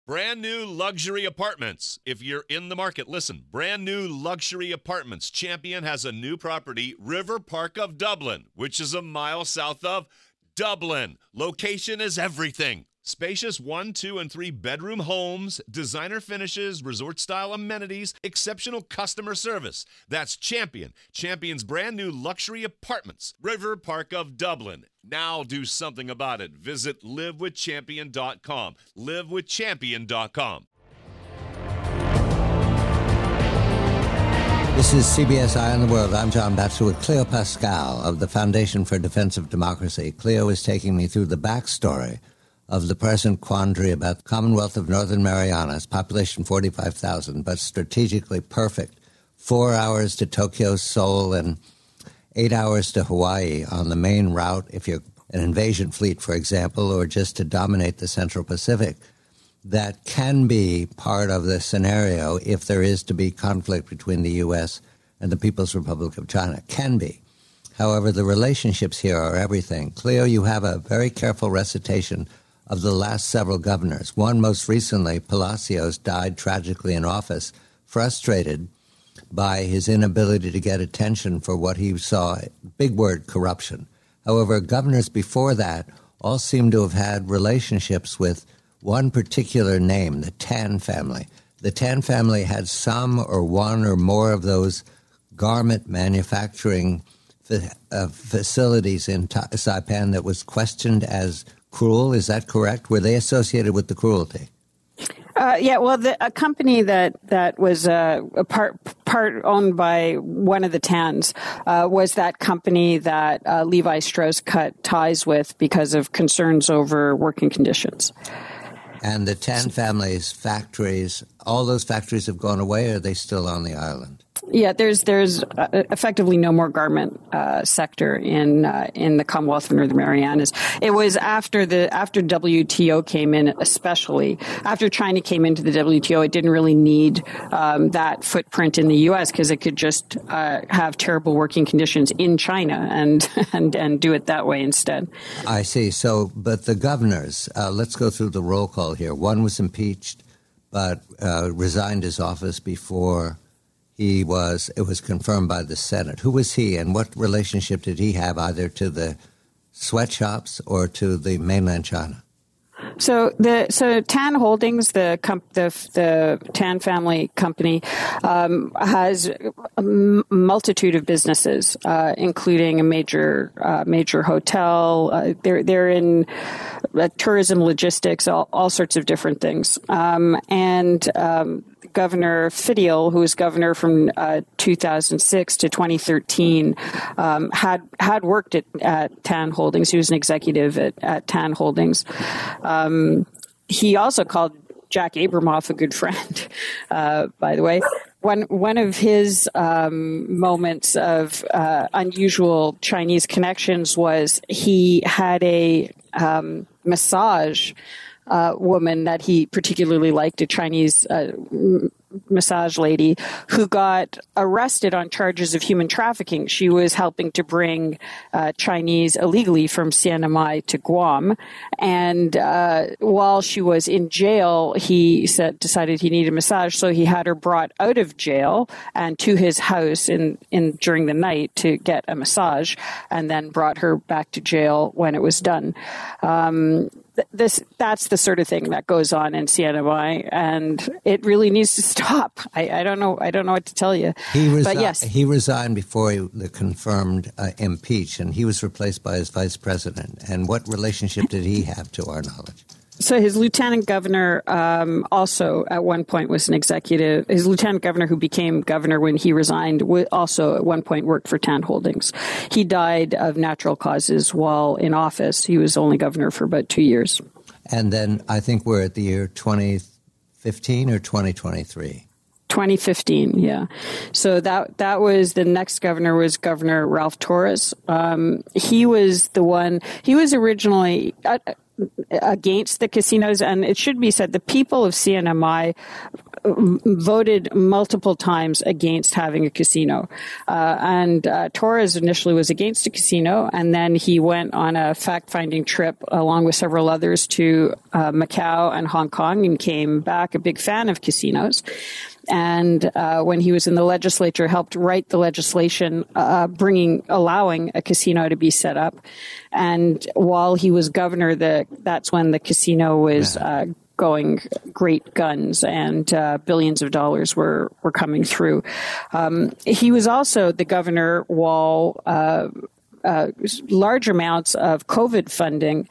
Brand new luxury apartments. If you're in the market, listen. Brand new luxury apartments. Champion has a new property, River Park of Dublin, which is a mile south of Dublin. Location is everything. Spacious 1, 2, and 3 bedroom homes, designer finishes, resort-style amenities, exceptional customer service. That's Champion. Champion's brand new luxury apartments. River Park of Dublin. Now do something about it. Visit livewithchampion.com. livewithchampion.com. This is CBS Eye on the World. I'm John Batchelor with Cleo Pascal of the Foundation for Defense of Democracy. Cleo is taking me through the backstory of the present quandary about the Commonwealth of Northern Marianas, population 45,000, but strategically perfect. 4 hours to Tokyo, Seoul, and 8 hours to Hawaii on the main route, if you're an invasion fleet, for example, or just to dominate the Central Pacific. That can be part of the scenario if there is to be conflict between the U.S. and the People's Republic of China. Can be. However, the relationships here are everything. Cleo, you have a very careful recitation of the last several governors. One, most recently, Palacios, died tragically in office, frustrated by his inability to get attention for what he saw, big word, corruption. However, governors before that all seem to have had relationships with one particular name, the Tan family. The Tan family had some or one or more of those garment manufacturing facilities in Saipan that was questioned as cruel. Is that correct? Were they associated with the cruelty? A company that was a part owned by one of the Tans was that company that Levi Strauss cut ties with because of concerns over working conditions. And the Tan family's factories, all those factories have gone away, or are they still on the island? Yeah, there's effectively no more garment sector in the Commonwealth of Northern Marianas. It was after WTO came in, especially after China came into the WTO. It didn't really need that footprint in the U.S. because it could just have terrible working conditions in China and do it that way instead. I see. So, but the governors, let's go through the roll call here. One was impeached, but resigned his office before it was confirmed by the Senate. Who was he, and what relationship did he have either to the sweatshops or to the mainland China? So Tan Holdings, the Tan family company, has a multitude of businesses, including a major hotel. They're in tourism, logistics, all sorts of different things. Governor Fidel, who was governor from 2006 to 2013, had worked at Tan Holdings. He was an executive at Tan Holdings. He also called Jack Abramoff a good friend, by the way. One of his moments of unusual Chinese connections was he had a massage woman that he particularly liked, a Chinese massage lady, who got arrested on charges of human trafficking. She was helping to bring Chinese illegally from Siem Mai to Guam. And while she was in jail, he decided he needed a massage, so he had her brought out of jail and to his house during the night to get a massage, and then brought her back to jail when it was done. That's the sort of thing that goes on in Siem Mai, and it really needs to stop. I don't know what to tell you. But yes, he resigned before the confirmed impeach, and he was replaced by his vice president. And what relationship did he have, to our knowledge? So his lieutenant governor also at one point was an executive. His lieutenant governor, who became governor when he resigned, also at one point worked for Tan Holdings. He died of natural causes while in office. He was only governor for about 2 years. And then I think we're at the year 2015 or 2023. 2015, yeah. So that was the next governor was Governor Ralph Torres. He was the one. He was originally. against the casinos. And it should be said, the people of CNMI voted multiple times against having a casino. And Torres initially was against a casino, and then he went on a fact-finding trip along with several others to Macau and Hong Kong and came back a big fan of casinos. And when he was in the legislature, helped write the legislation allowing a casino to be set up. And while he was governor, that's when the casino was going great guns, and billions of dollars were coming through. He was also the governor while large amounts of COVID funding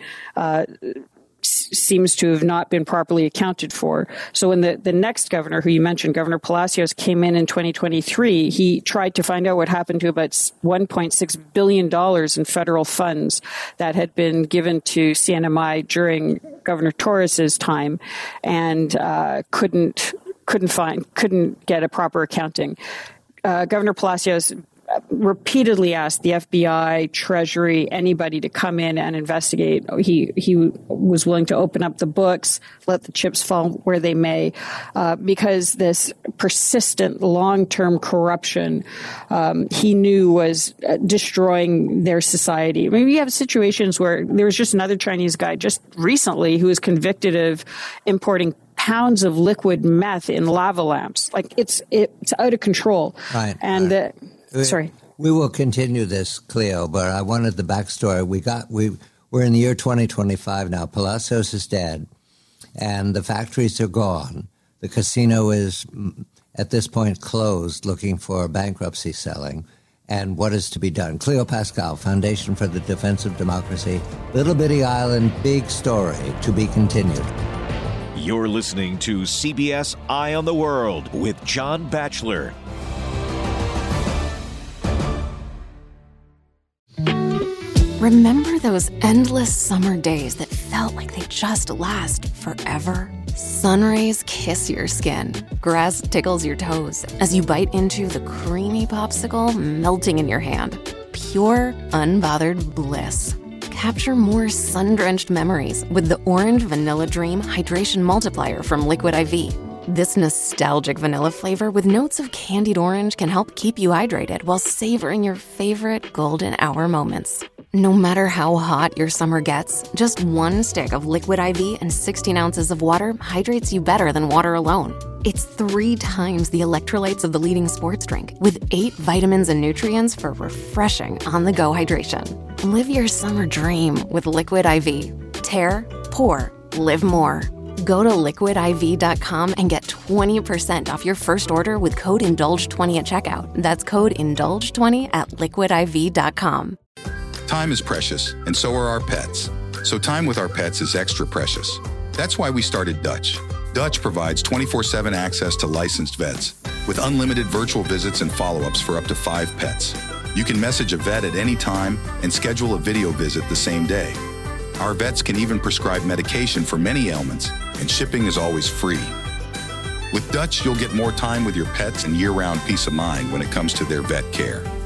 seems to have not been properly accounted for. So when the next governor, who you mentioned, Governor Palacios, came in 2023, he tried to find out what happened to about $1.6 billion in federal funds that had been given to CNMI during Governor Torres's time, and couldn't get a proper accounting. Governor Palacios repeatedly asked the FBI, Treasury, anybody to come in and investigate. He was willing to open up the books, let the chips fall where they may, because this persistent long-term corruption he knew was destroying their society. I mean, we have situations where there was just another Chinese guy just recently who was convicted of importing pounds of liquid meth in lava lamps. Like it's out of control. Right. And sorry. We will continue this, Cleo, but I wanted the backstory. We're in the year 2025 now. Palacios is dead, and the factories are gone. The casino is, at this point, closed, looking for bankruptcy selling. And what is to be done? Cleo Pascal, Foundation for the Defense of Democracy, Little Bitty Island, big story, to be continued. You're listening to CBS Eye on the World with John Batchelor. Remember those endless summer days that felt like they just last forever? Sun rays kiss your skin. Grass tickles your toes as you bite into the creamy popsicle melting in your hand. Pure, unbothered bliss. Capture more sun-drenched memories with the Orange Vanilla Dream Hydration Multiplier from Liquid IV. This nostalgic vanilla flavor with notes of candied orange can help keep you hydrated while savoring your favorite golden hour moments. No matter how hot your summer gets, just one stick of Liquid IV and 16 ounces of water hydrates you better than water alone. It's 3 times the electrolytes of the leading sports drink, with 8 vitamins and nutrients for refreshing on-the-go hydration. Live your summer dream with Liquid IV. Tear, pour, live more. Go to liquidiv.com and get 20% off your first order with code INDULGE20 at checkout. That's code INDULGE20 at liquidiv.com. Time is precious, and so are our pets. So time with our pets is extra precious. That's why we started Dutch. Dutch provides 24/7 access to licensed vets with unlimited virtual visits and follow-ups for up to 5 pets. You can message a vet at any time and schedule a video visit the same day. Our vets can even prescribe medication for many ailments, and shipping is always free. With Dutch, you'll get more time with your pets and year-round peace of mind when it comes to their vet care.